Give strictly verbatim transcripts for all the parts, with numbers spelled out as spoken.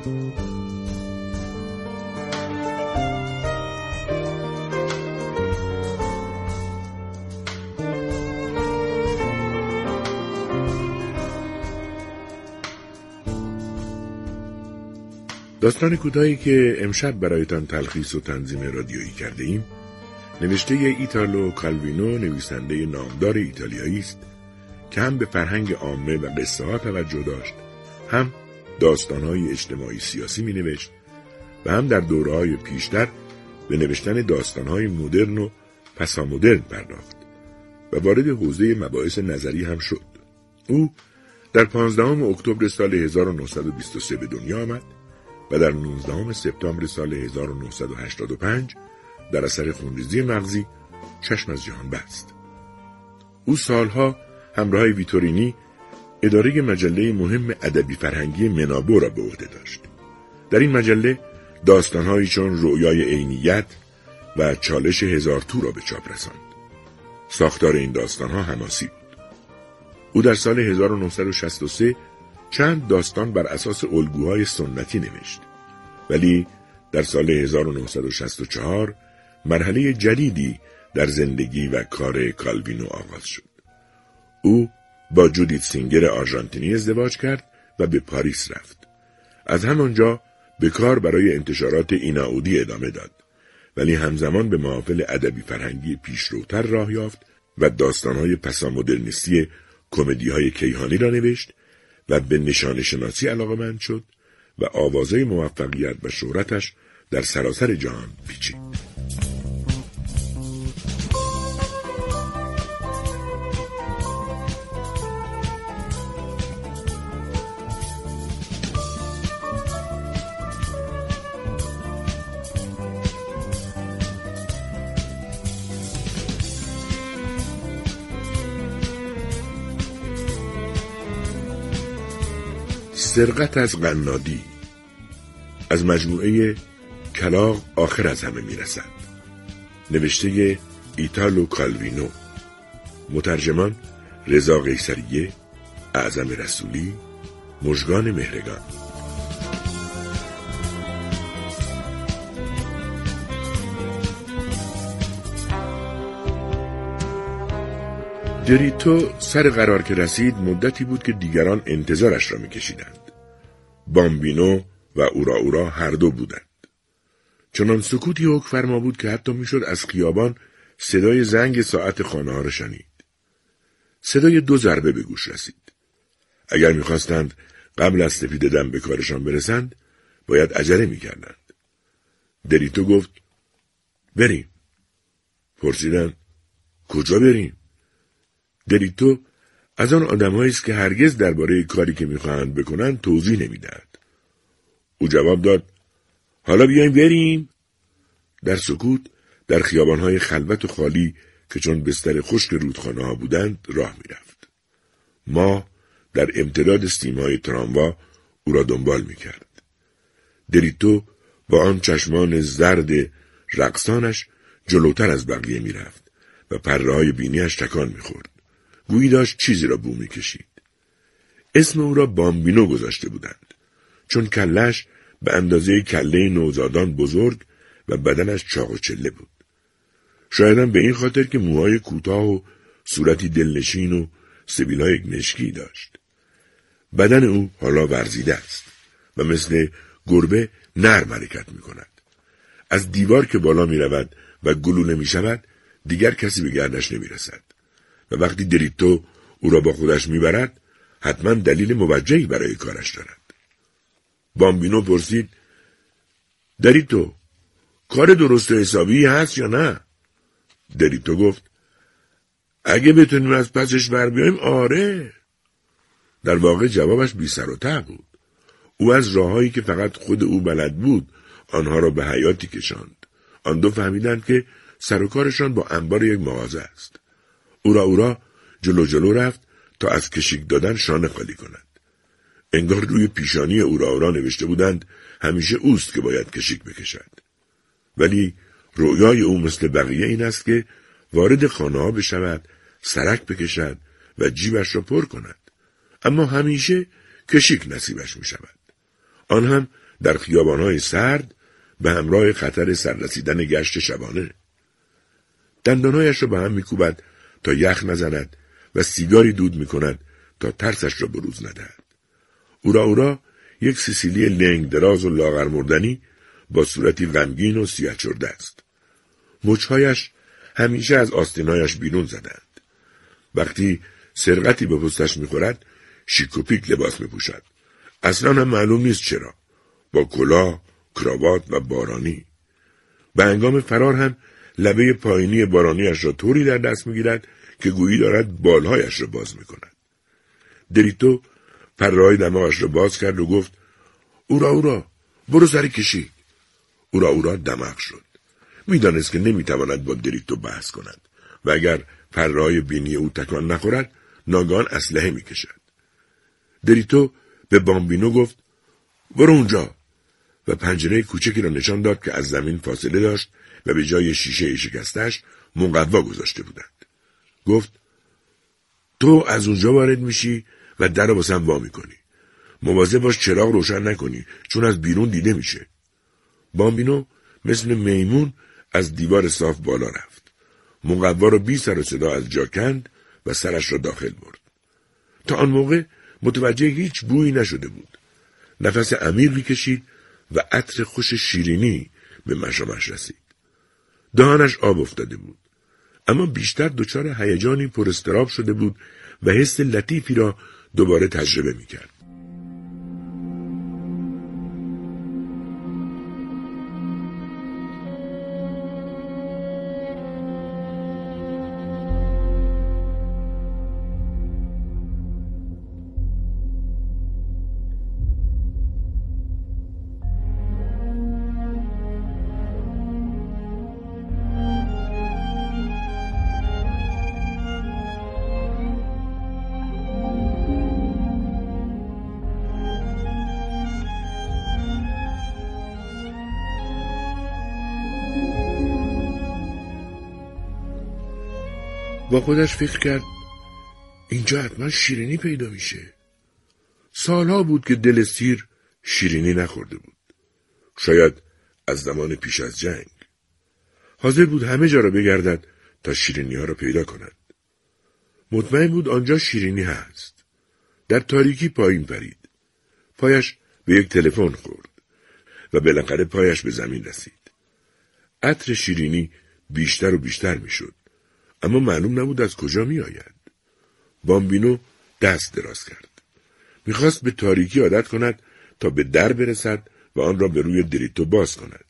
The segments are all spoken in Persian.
داستان کوتاهی که امشب برایتان تلخیص و تنظیم رادیویی کرده ایم نوشته ایتالو کالوینو، نویسنده نامدار ایتالیایی است که هم به فرهنگ عامه و قصه ها توجه داشت، هم داستان‌های اجتماعی سیاسی می نوشت و هم در دوره‌های پیشتر به نوشتن داستان‌های مدرن و پسامدرن پرداخت و وارد حوزه مباحث نظری هم شد. او در پانزدهم اکتبر سال هزار و نهصد و بیست و سه به دنیا آمد و در نوزدهم سپتامبر سال هزار و نهصد و هشتاد و پنج در اثر خونریزی مغزی چشم از جهان بست. او سالها همراه ویتورینی اداره مجله مهم ادبی فرهنگی منابو را به عهده داشت. در این مجله داستان‌هایی چون رؤیای عینیت و چالش هزار تو را به چاپ رساند. ساختار این داستان‌ها حماسی بود. او در سال هزار و نهصد و شصت و سه چند داستان بر اساس الگوهای سنتی نوشت، ولی در سال هزار و نهصد و شصت و چهار مرحله جدیدی در زندگی و کار کالوینو آغاز شد. او با جودیت سینگر آرژانتینی ازدواج کرد و به پاریس رفت. از همانجا به کار برای انتشارات ایناودی ادامه داد، ولی همزمان به محافل ادبی فرهنگی پیشروتر راه یافت و داستان‌های پسامدرنیستی کمدی‌های کیهانی را نوشت و به نشان شناسی علاقه‌مند شد و آوازه موفقیت و شهرتش در سراسر جهان پیچید. سرقت از قنادی از مجموعه کلاغ آخر از همه میرسد، نوشته ایتالو کالوینو، مترجمان رضا قیصریه، اعظم رسولی، مژگان مهرگان. دریتو سر قرار که رسید مدتی بود که دیگران انتظارش را میکشیدند. بامبینو و اورا اورا هر دو بودند. چنان سکوتی حکم فرما بود که حتی میشد از خیابان صدای زنگ ساعت خانه ها را شنید. صدای دو ضربه به گوش رسید. اگر میخواستند قبل از سپید دم به کارشان برسند باید عجله میکردند. دریتو گفت بریم. پرسیدند کجا بریم؟ دریتو از آن آدم‌هایی است که هرگز درباره کاری که می‌خواهند بکنند توضیح نمی‌دهند. او جواب داد حالا بیایم بریم. در سکوت در خیابان‌های خلوت و خالی که چون بستر خشک رودخانه‌ها بودند راه می‌رفت. ما در امتداد استیم‌های تراموا او را دنبال می‌کرد. دریتو با آن چشمان زرد رقصانش جلوتر از بقیه می‌رفت و پره‌های بینی‌اش تکان می‌خورد. گویی داشت چیزی را بو می‌کشید. اسم او را بامبینو گذاشته بودند چون کله‌اش به اندازه کله نوزادان بزرگ و بدنش چاق و چله بود. شایداً به این خاطر که موهای کوتاه و صورتی دلنشین و سبیل‌های مشکی داشت. بدن او حالا ورزیده است و مثل گربه نرم حرکت می‌کند. از دیوار که بالا می‌رود و گلوله می‌شود دیگر کسی به گردش نمی‌رسد. و وقتی دریتو او را با خودش میبرد حتما دلیل موجهی برای کارش دارد. بامبینو پرسید دریتو کار درست و حسابی هست یا نه؟ دریتو گفت اگه بتونیم از پسش بر بیاییم آره. در واقع جوابش بی سر و ته بود. او از راههایی که فقط خود او بلد بود آنها را به حیاتی کشاند. آن دو فهمیدند که سر و کارشان با انبار یک مغازه است. اورا اورا جلو جلو رفت تا از کشیک دادن شانه خالی کند. انگار روی پیشانی اورا اورا نوشته بودند همیشه اوست که باید کشیک بکشد. ولی رویای او مثل بقیه این است که وارد خانه ها بشود، سرک بکشد و جیبش را پر کند. اما همیشه کشیک نصیبش می شود. آن هم در خیابانهای سرد به همراه خطر سررسیدن گشت شبانه. دندانهایش را به هم میکوبد تا یخ نزند و سیگاری دود میکند تا ترسش را بروز ندهد. اورا اورا یک سیسیلی لنگ دراز و لاغر مردنی با صورتی غمگین و سیاه چرده است. مچهایش همیشه از آستینایش بیرون زدند. وقتی سرقتی به پوستش میخورد شیک و پیک لباس میپوشد. اصلا هم معلوم نیست چرا. با کلاه، کراوات و بارانی. به هنگام فرار هم لبه پایینی بارانیش را طوری در دست میگیرد که گویی دارد بالهایش را باز میکند. دریتو پره‌های دماغش را باز کرد و گفت اورا اورا برو سر کشی. اورا اورا دماغ شد. میدانست که نمیتواند با دریتو بحث کند و اگر پره‌های بینی او تکان نخورد ناگهان اسلحه میکشد. دریتو به بامبینو گفت برو اونجا و پنجره کوچکی را نشان داد که از زمین فاصله داشت و به جای شیشه شکستش مقوا گذاشته بودند. گفت تو از اونجا وارد میشی و در رو واسم وا میکنی. مواظب باش چراغ روشن نکنی چون از بیرون دیده میشه. بامبینو مثل میمون از دیوار صاف بالا رفت. مقوا رو بی سر و صدا از جا کند و سرش را داخل برد. تا آن موقع متوجه هیچ بویی نشده بود. نفس عمیقی کشید و عطر خوش شیرینی به مشامش رسید. دهانش آب افتاده بود. اما بیشتر دچار هیجانی پر اضطراب شده بود و حس لطیفی را دوباره تجربه می‌کرد. با خودش فکر کرد اینجا حتما شیرینی پیدا میشه. سالها بود که دل سیر شیرینی نخورده بود. شاید از زمان پیش از جنگ. حاضر بود همه جا را بگردد تا شیرینی ها را پیدا کند. مطمئن بود آنجا شیرینی هست. در تاریکی پایین پرید. پایش به یک تلفن خورد و بالاخره پایش به زمین رسید. عطر شیرینی بیشتر و بیشتر میشد. اما معلوم نبود از کجا می آید. بامبینو دست دراز کرد. میخواست به تاریکی عادت کند تا به در برسد و آن را به روی دریتو باز کند.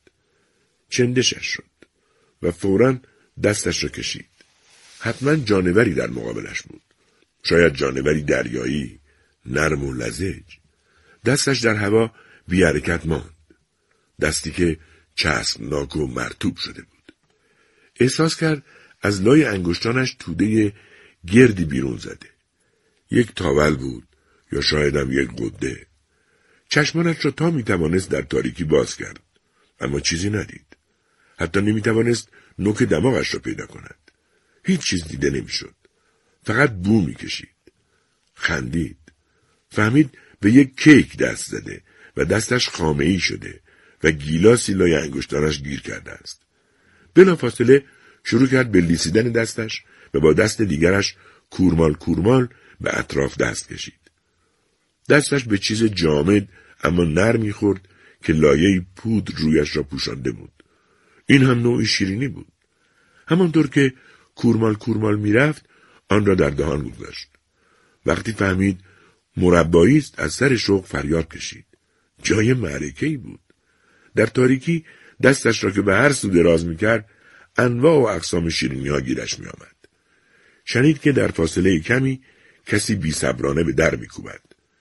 چندشش شد و فوراً دستش را کشید. حتما جانوری در مقابلش بود. شاید جانوری دریایی، نرم و لزج. دستش در هوا بی حرکت ماند. دستی که چسبناک و مرطوب شده بود. احساس کرد از لای انگشتانش توده گردی بیرون زده. یک تاول بود یا شاید هم یک قده. چشمانش را تا میتوانست در تاریکی باز کرد. اما چیزی ندید. حتی نمیتوانست نوک دماغش را پیدا کند. هیچ چیز دیده نمیشد. فقط بو میکشید. خندید. فهمید به یک کیک دست زده و دستش خامه‌ای شده و گیلاسی لای انگشتانش گیر کرده است. بلافاصله شروع کرد به لیسیدن دستش و با دست دیگرش کورمال کورمال به اطراف دست کشید. دستش به چیز جامد اما نرم می‌خورد که لایه‌ای پودر رویش را پوشانده بود. این هم نوعی شیرینی بود. همانطور که کورمال کورمال می‌رفت آن را در دهان گذاشت. وقتی فهمید مربایی است از سر شوق فریاد کشید. جای معرکه‌ای بود. در تاریکی دستش را که به هر سو دراز می‌کرد انواع و اقسام شیرینی ها گیرش می آمد. شنید که در فاصله کمی کسی بی صبرانه به در می کوبد.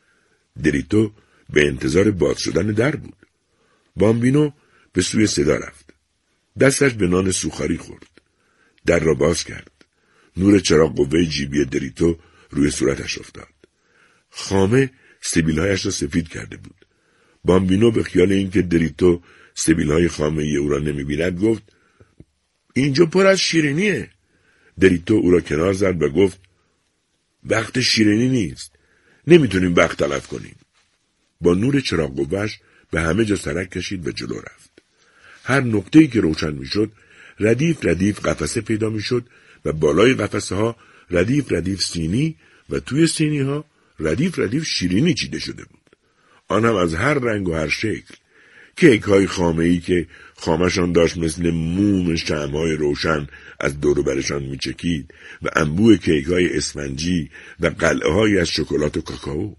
دریتو به انتظار باز شدن در بود. بامبینو به سوی صدا رفت. دستش به نان سوخاری خورد. در را باز کرد. نور چراغ قوه جیبی دریتو روی صورتش افتاد. خامه سبیلهایش را سفید کرده بود. بامبینو به خیال اینکه دریتو سبیلهای خامه ای او را نمی بیند گفت اینجا پر از شیرینیه. دریتو او را کنار زد و گفت وقت شیرینی نیست. نمیتونیم وقت تلف کنیم. با نور چراغ قوه‌اش به همه جا سرک کشید و جلو رفت. هر نقطه‌ای که روشن میشد ردیف ردیف قفسه پیدا میشد و بالای قفسه ها ردیف ردیف سینی و توی سینی ها ردیف ردیف شیرینی چیده شده بود. آن هم از هر رنگ و هر شکل. کیک های خامه ای که خامشان داشت مثل موم شمع‌های روشن از دور و برشان میچکید و انبوه کیک های اسفنجی و قلعه های از شکلات و کاکائو.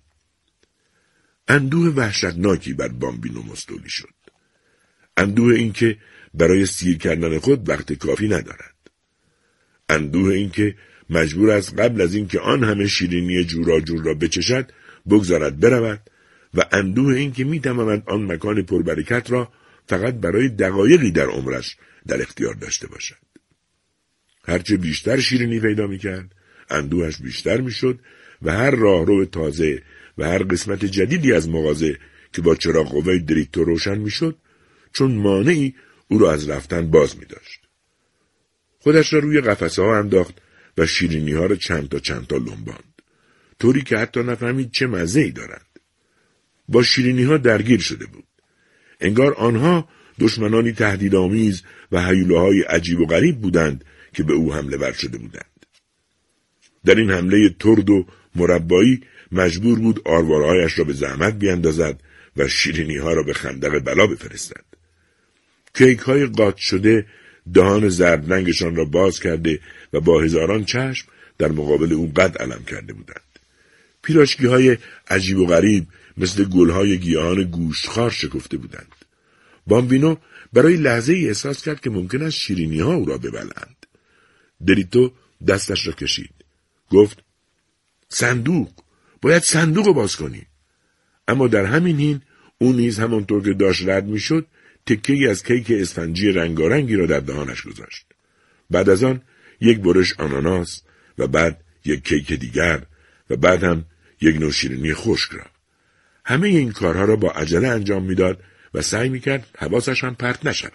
اندوه وحشتناکی بر بامبینو مستولی شد. اندوه این که برای سیر کردن خود وقت کافی ندارد. اندوه این که مجبور است قبل از این که آن همه شیرینی جورا جور را بچشد بگذارد برود و اندوه این که میتواند آن مکان پربرکت را فقط برای دقایقی در عمرش در اختیار داشته باشد. هرچه بیشتر شیرینی پیدا میکرد اندوهش بیشتر میشد و هر راهرو تازه و هر قسمت جدیدی از مغازه که با چراغ قوه دریتو روشن میشد چون مانعی او را از رفتن باز می‌داشت. خودش را روی قفسه ها انداخت و شیرینی ها را چند تا چند تا لنباند، طوری که حتی نفهمید چه مزه‌ای دارند. با شیرینی ها درگیر شده بود. انگار آنها دشمنانی تهدیدآمیز و هیولاهای عجیب و غریب بودند که به او حمله ور شده بودند. در این حمله ترد و مربایی مجبور بود آروارهایش را به زحمت بیاندازد و شیرینی ها را به خندق بلا بفرستد. کیک های قاط شده دهان زرد رنگشان را باز کرده و با هزاران چشم در مقابل او قد علم کرده بودند. پیراشکی های عجیب و غریب مثل گل های گیاهان گوشتخوار شکفته بودند. بامبینو برای لحظه ای احساس کرد که ممکن است شیرینی ها او را ببلند. دریتو دستش را کشید. گفت صندوق، باید صندوق رو باز کنی. اما در همین حین او نیز همانطور که داشت رد میشد تکه‌ای از کیک اسفنجی رنگارنگی را در دهانش گذاشت. بعد از آن یک برش آناناس و بعد یک کیک دیگر و بعد هم یک نوع شیرینی خشک را. همه این کارها را با عجله انجام میداد و سعی میکرد حواسش هم پرت نشود.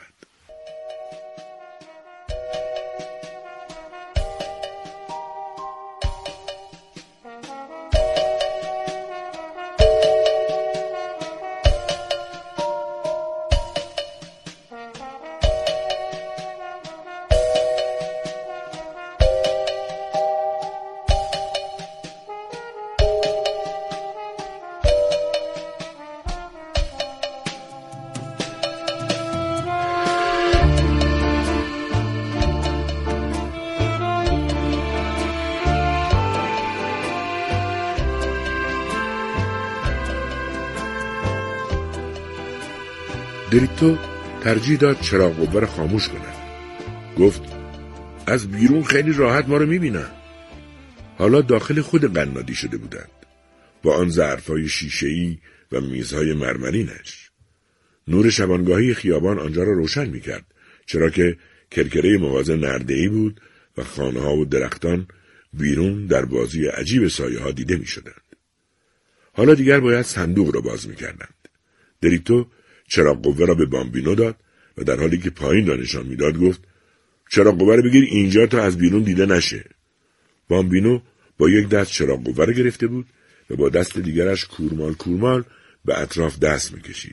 دریتو ترجیح داد چراغ قوه را خاموش کند. گفت از بیرون خیلی راحت ما رو میبینن. حالا داخل خود قنادی شده بودند با آن ظرف‌های شیشه‌ای و میزهای مرمرینش. نور شبانگاهی خیابان آنجا را روشن میکرد چرا که کرکره مغازه نرده‌ای بود و خانه‌ها و درختان بیرون در بازی عجیب سایه‌ها دیده میشدند. حالا دیگر باید صندوق را باز میکردند. دریتو چراغ قوه را به بامبینو داد و در حالی که پایین را نشان میداد گفت چراغ قوه را بگیر اینجا تا از بیرون دیده نشه. بامبینو با یک دست چراغ قوه را گرفته بود و با دست دیگرش کورمال کورمال به اطراف دست میکشید.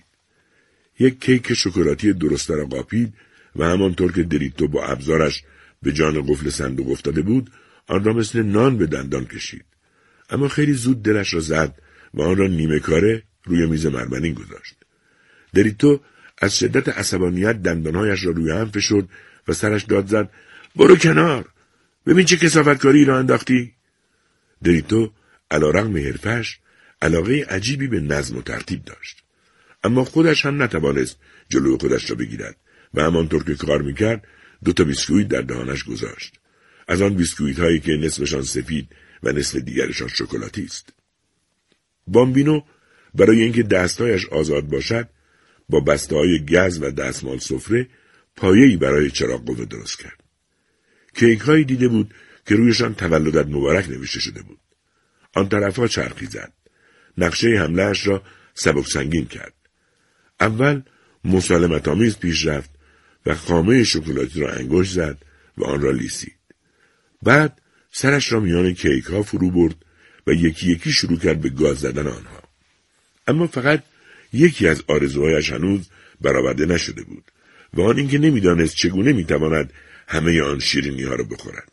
یک کیک شکلاتی درسته را قاپید و همانطور که دریتو با ابزارش به جان قفل صندوق افتاده بود آن را مثل نان به دندان کشید. اما خیلی زود دلش را زد و آن را نیمه کاره روی میز مرمرین گذاشت. دریتو از شدت عصبانیت دندانهایش را روی هم فشرد و سرش داد زد برو کنار، ببین چه کثافتکاری را انداختی. دریتو علیرغم حرفش علاقه عجیبی به نظم و ترتیب داشت، اما خودش هم نتوانست جلوی خودش را بگیرد و همانطور که کار میکرد دو تا بیسکویت در دهانش گذاشت، از آن بیسکویت هایی که نصفشان سفید و نصف دیگرشان شکلاتی است. بامبینو برای اینکه دستایش آزاد باشد با بسته‌های گز و دستمال سفره پایه‌ای برای چراغ قوه درست کرد. کیک‌هایی دیده بود که رویشان تولدت مبارک نوشته شده بود. آن طرفها چرخی زد. نقشه حمله‌اش را سبک سنگین کرد. اول مسالمت‌آمیز پیش رفت و خامه شکلاتی را انگشت زد و آن را لیسید. بعد سرش را میان کیک‌ها فرو برد و یکی یکی شروع کرد به گاز زدن آنها. اما فقط یکی از آرزوهایش هنوز برآورده نشده بود و آن اینکه نمیدانست چگونه میتواند همه آن شیرینی ها را بخورد.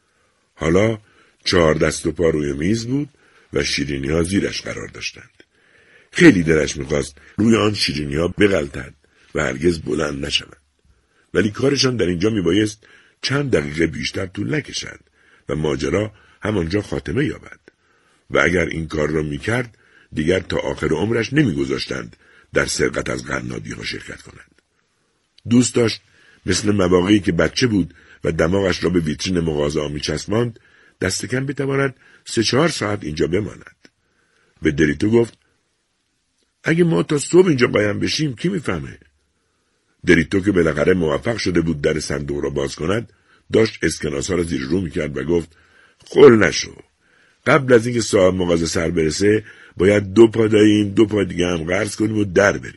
حالا چهار دست و پا روی میز بود و شیرینی ها زیرش قرار داشتند. خیلی دلش میخواست روی آن شیرینی ها بغلطد و هرگز بلند نشوند. ولی کارشان در اینجا میبایست چند دقیقه بیشتر طول نکشد و ماجرا همانجا خاتمه یابد. و اگر این کار را میکرد دیگر تا آخر عمرش نمیگذاشتند در سرقت از قنادی ها شرکت کنند. دوست داشت مثل مواقعی که بچه بود و دماغش را به ویترین مغازه‌ها میچسباند دست کم بتواند سه چهار ساعت اینجا بماند. به دریتو گفت اگه ما تا صبح اینجا قایم بشیم کی میفهمه؟ دریتو که بالاخره موفق شده بود در صندوق را باز کند داشت اسکناس‌ها را زیر رو میکرد و گفت خل نشو. قبل از اینکه صاحب مغازه سر برسه باید دو پا داریم دو پا دیگه هم قرض کنیم و در بریم.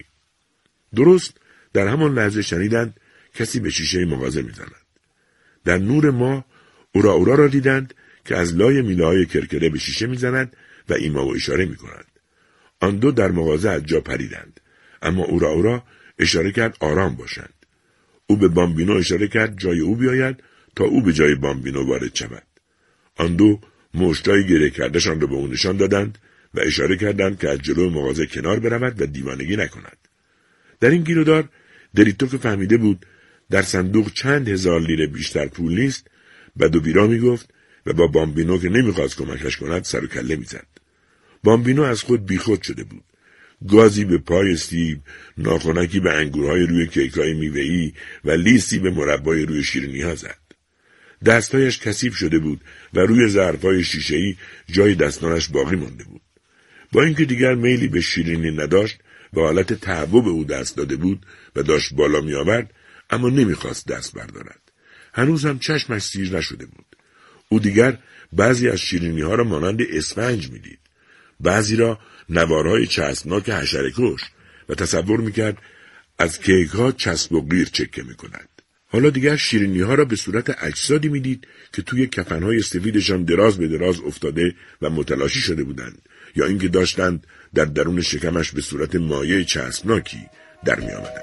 درست در همان لحظه شنیدند کسی به شیشه مغازه میزند. در نور ماه اورا اورا را دیدند که از لای میله‌های کرکره به شیشه میزند و ایما و اشاره میکنند. آن دو در مغازه از جا پریدند، اما اورا اورا اشاره کرد آرام باشند. او به بامبینو اشاره کرد جای او بیاید تا او به جای بامبینو وارد شود. آن دو مشتای گره کردشان را به او نشان دادند و اشاره کردند که از جلو مغازه کنار برود و دیوانگی نکند. در این گیرودار دریتو که فهمیده بود در صندوق چند هزار لیره بیشتر پول نیست بد و بیرا میگفت و با بامبینو که نمیخواست کمکش کند سر و کله میزد. بامبینو از خود بیخود شده بود. گازی به پای استیو، ناخنکی به انگورهای روی کیک‌های میوه‌ای و لیستی به مربای روی شیرینی‌ها زد. دستایش کثیف شده بود و روی ظرف‌های شیشه‌ای جای دستانش باقی مانده بود. با اینکه دیگر میلی به شیرینی نداشت و حالت تعو به او دست داده بود و داشت بالا می آورد، اما نمیخواست دست بردارد. هنوز هم چشمش سیر نشده بود. او دیگر بعضی از شیرینی‌ها را مانند اسفنج می‌دید، بعضی را نوارهای چسبناک حشره‌کش و تصور می‌کرد از کیک‌ها چسب و قیر چکه می‌کند. حالا دیگر شیرینی‌ها را به صورت اجسادی می‌دید که توی کفن‌های سفیدشان دراز به دراز افتاده و متلاشی شده بودند، یا اینکه داشتند در درون شکمش به صورت مایع چسبناکی در می‌آمدند.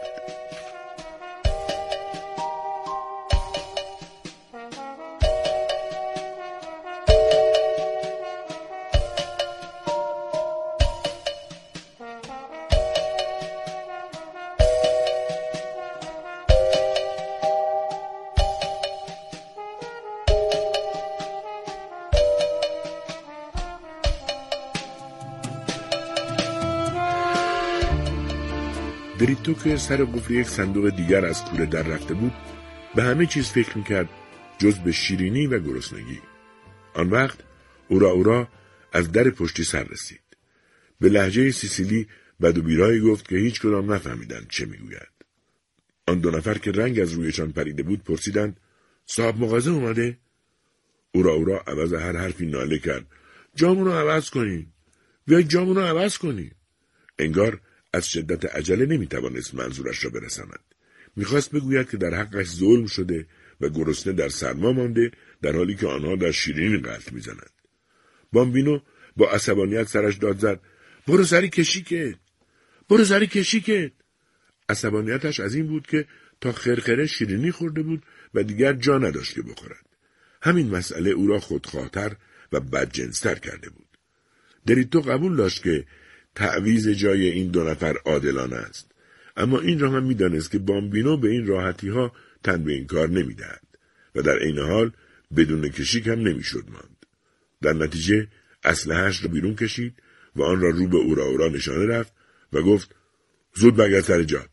دریتو که سر قفل یک صندوق دیگر از کوره در رفته بود به همه چیز فکر میکرد جز به شیرینی و گرسنگی. آن وقت اورا اورا از در پشتی سر رسید. به لهجه سیسیلی بد و بیرایی گفت که هیچ کدام نفهمیدند چه میگوید. آن دو نفر که رنگ از رویشان پریده بود پرسیدند صاحب مغازه اومده؟ اورا اورا عوض هر حرفی ناله کرد جامونو عوض کنین، بیاید جامونو عوض کنین. انگار از شدت عجله نمیتوانست منظورش را برساند. میخواست بگوید که در حقش ظلم شده و گرسنه در سرما مانده در حالی که آنها در شیرینی غلط میزنند. بامبینو با عصبانیت سرش داد زد برو سری کشیکت، برو سری کشیکت. عصبانیتش از این بود که تا خرخره شیرینی خورده بود و دیگر جا نداشت که بخورد. همین مسئله او را خودخواه‌تر و بدجنس‌تر کرده بود. دریتو قبول داشت که تعویض جای این دو نفر عادلانه است، اما این را هم می‌دانست که بامبینو به این راحتی‌ها تن به این کار نمی‌دهد و در عین حال بدون کشیک هم نمی‌شد ماند. در نتیجه اسلحه‌اش را بیرون کشید و آن را رو به اورا اورا نشانه رفت و گفت زود برگرد سر جات.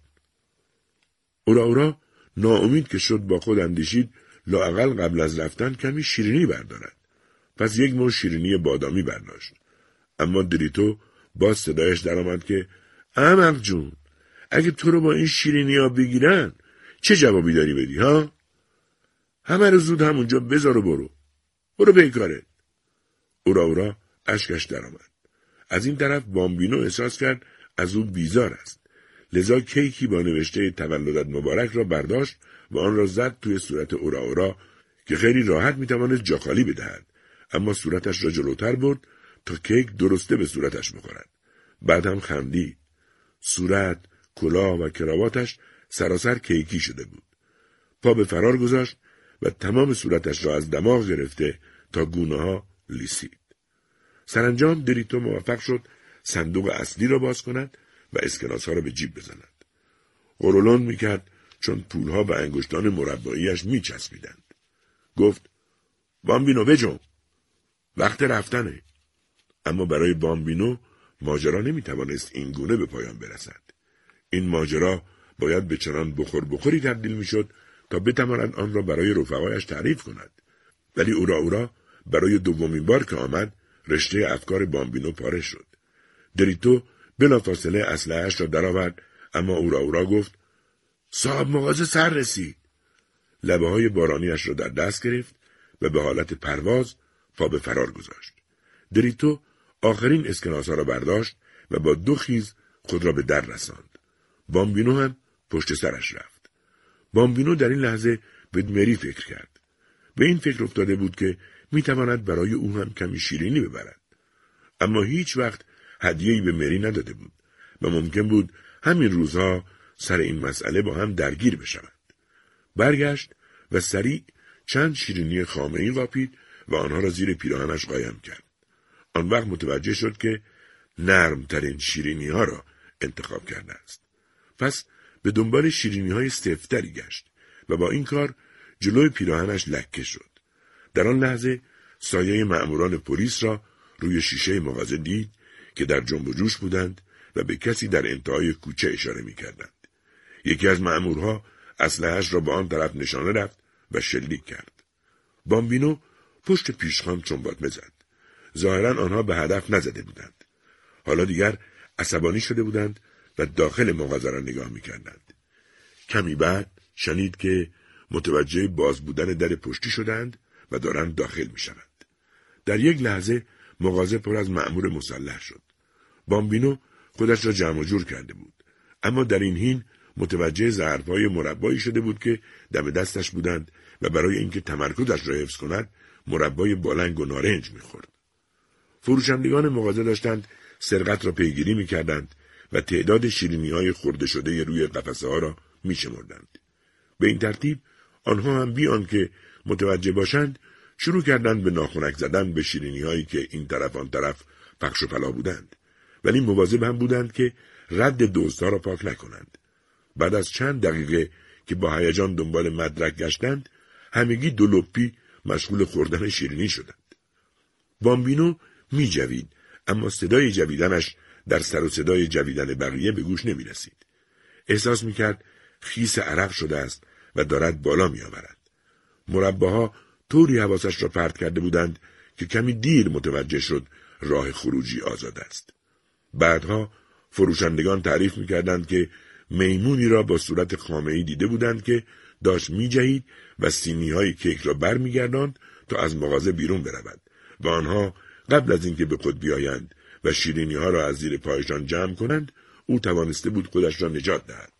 اورا اورا ناامید که شد با خود اندیشید لااقل قبل از رفتن کمی شیرینی بردارد. پس یک مش شیرینی بادامی برداشت. اما دریتو باز صدایش در آمد که احمق جون، اگه تو رو با این شیرینی ها بگیرن چه جوابی داری بدی ها؟ همه رو زود همونجا بذار و برو برو بیکاره. اورا اورا اشکش در آمد. از این طرف بامبینو احساس کرد از او بیزار است، لذا کیکی با نوشته تولدت مبارک را برداشت و آن را زد توی صورت اورا اورا که خیلی راحت میتوانست جا خالی بدهد، اما صورتش را جلوتر برد تا کیک درسته به صورتش بخورد. بعد هم خندید. صورت، کلاه و کراواتش سراسر کیکی شده بود. پا به فرار گذاشت و تمام صورتش را از دماغ گرفته تا گونه ها لیسید. سرانجام دریتو موفق شد صندوق اصلی را باز کند و اسکناس ها را به جیب بزند. غرولند میکرد چون پولها به انگشتان مربعیش میچسبیدند. گفت بامبینو بجو، وقت رفتنه. اما برای بامبینو ماجرا نمیتوانست این گونه به پایان برسد. این ماجرا باید به چنان بخور بخوری تبدیل میشد تا بتواند آن را برای رفقایش تعریف کند. ولی اورا اورا برای دومین بار که آمد رشته افکار بامبینو پاره شد. دریتو بلافاصله اسلحه‌اش را درآورد، اما اورا اورا گفت صاحب مغازه سر رسید. لبه های بارانیش را در دست گرفت و به حالت پرواز پا به فرار گذاشت. دریتو آخرین اسکناس‌ها را برداشت و با دو خیز خود را به در رساند. بامبینو هم پشت سرش رفت. بامبینو در این لحظه به مری فکر کرد. به این فکر افتاده بود که میتواند برای او هم کمی شیرینی ببرد. اما هیچ وقت هدیه‌ای به مری نداده بود و ممکن بود همین روزها سر این مسئله با هم درگیر بشوند. برگشت و سریع چند شیرینی خامه‌ای قاپید و آنها را زیر پیراهنش قایم کرد. آن وقت متوجه شد که نرمترین شیرینی ها را انتخاب کرده است. پس به دنبال شیرینی های سفتری گشت و با این کار جلوی پیراهنش لکه شد. در آن لحظه سایه مأموران پلیس را روی شیشه مغازه دید که در جنب و جوش بودند و به کسی در انتهای کوچه اشاره می کردند. یکی از مأمورها اسلحه‌اش را به آن طرف نشانه رفت و شلیک کرد. بامبینو پشت پیشخوان چنباتمه زد. ظاهراً آنها به هدف نزده بودند. حالا دیگر عصبانی شده بودند و داخل مغازه را نگاه می کردند. کمی بعد شنید که متوجه باز بودن در پشتی شدند و دارند داخل می شوند. در یک لحظه مغازه پر از مأمور مسلح شد. بامبینو خودش را جمع و جور کرده بود. اما در این حین متوجه ظرف‌های مربایی شده بود که دم دستش بودند و برای اینکه تمرکزش را حفظ کند مربای بالنگ و نارنج می‌خورد. فروشندگان مغازه داشتند سرقت را پیگیری می‌کردند و تعداد شیرینی‌های خورده شده روی قفسه‌ها را می‌شمردند. به این ترتیب آنها هم بی آنکه متوجه باشند شروع کردند به ناخنک زدن به شیرینی‌هایی که این طرف آن طرف پخش و پلا بودند، ولی مواظب هم بودند که رد دزدها را پاک نکنند. بعد از چند دقیقه که با هیجان دنبال مدرک گشتند، همگی دو لپی مشغول خوردن شیرینی شدند. بامبینو می جوید، اما صدای جویدنش در سر و صدای جویدن بقیه به گوش نمی رسید. احساس می کرد خیس عرق شده است و دارد بالا می آورد. مرباها طوری حواسش را پرت کرده بودند که کمی دیر متوجه شد راه خروجی آزاد است. بعدها فروشندگان تعریف می کردند که میمونی را با صورت خامه‌ای دیده بودند که داشت می جهید و سینی های کیک را بر می گرداند تا از مغازه بیرون برود و آنها قبل از اینکه به خود بیایند و شیرینی ها را از زیر پایشان جمع کنند او توانسته بود خودش را نجات دهد.